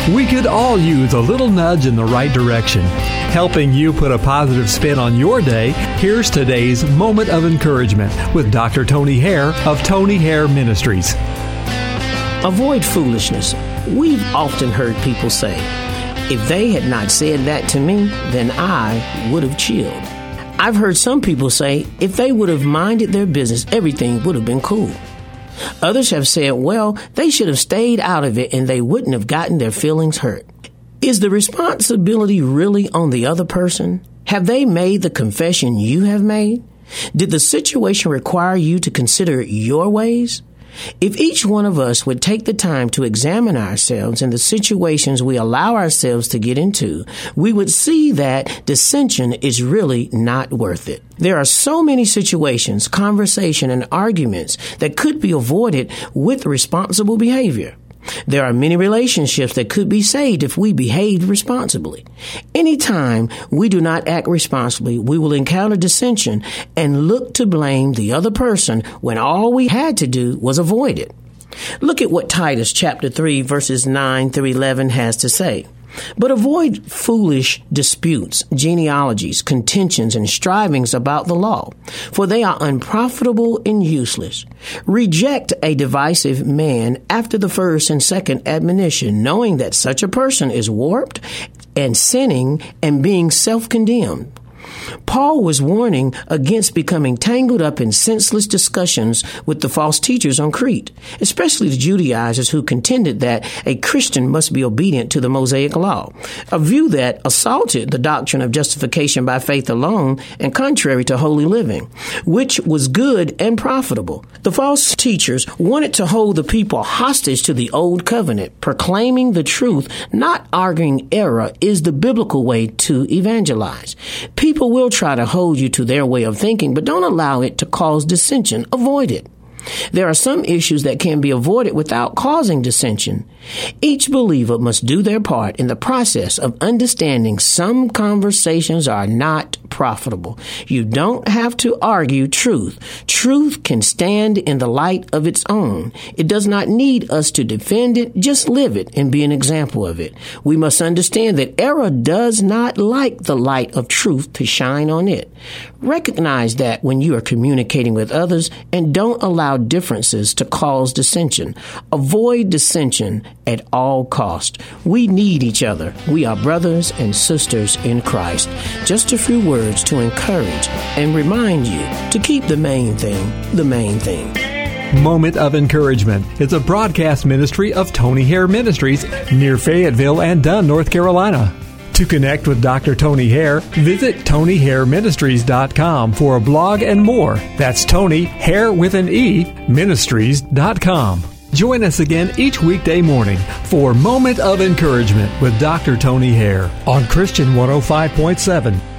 We could all use a little nudge in the right direction. Helping you put a positive spin on your day, here's today's Moment of Encouragement with Dr. Tony Hare of Tony Hare Ministries. Avoid foolishness. We've often heard people say, if they had not said that to me, then I would have chilled. I've heard some people say, if they would have minded their business, everything would have been cool. Others have said, well, they should have stayed out of it and they wouldn't have gotten their feelings hurt. Is the responsibility really on the other person? Have they made the confession you have made? Did the situation require you to consider your ways? If each one of us would take the time to examine ourselves and the situations we allow ourselves to get into, we would see that dissension is really not worth it. There are so many situations, conversation, and arguments that could be avoided with responsible behavior. There are many relationships that could be saved if we behaved responsibly. Anytime we do not act responsibly, we will encounter dissension and look to blame the other person when all we had to do was avoid it. Look at what Titus chapter 3 verses 9 through 11 has to say. But avoid foolish disputes, genealogies, contentions, and strivings about the law, for they are unprofitable and useless. Reject a divisive man after the first and second admonition, knowing that such a person is warped and sinning and being self-condemned. Paul was warning against becoming tangled up in senseless discussions with the false teachers on Crete, especially the Judaizers who contended that a Christian must be obedient to the Mosaic law, a view that assaulted the doctrine of justification by faith alone and contrary to holy living, which was good and profitable. The false teachers wanted to hold the people hostage to the old covenant, proclaiming the truth, not arguing error, is the biblical way to evangelize. People will try to hold you to their way of thinking, but don't allow it to cause dissension. Avoid it. There are some issues that can be avoided without causing dissension. Each believer must do their part in the process of understanding some conversations are not profitable. You don't have to argue truth. Truth can stand in the light of its own. It does not need us to defend it, just live it and be an example of it. We must understand that error does not like the light of truth to shine on it. Recognize that when you are communicating with others and don't allow differences to cause dissension. Avoid dissension at all costs. We need each other. We are brothers and sisters in Christ. Just a few words to encourage and remind you to keep the main thing, the main thing. Moment of Encouragement is a broadcast ministry of Tony Hare Ministries near Fayetteville and Dunn, North Carolina. To connect with Dr. Tony Hare, visit TonyHareMinistries.com for a blog and more. That's Tony, Hare with an E, Ministries.com. Join us again each weekday morning for Moment of Encouragement with Dr. Tony Hare on Christian 105.7.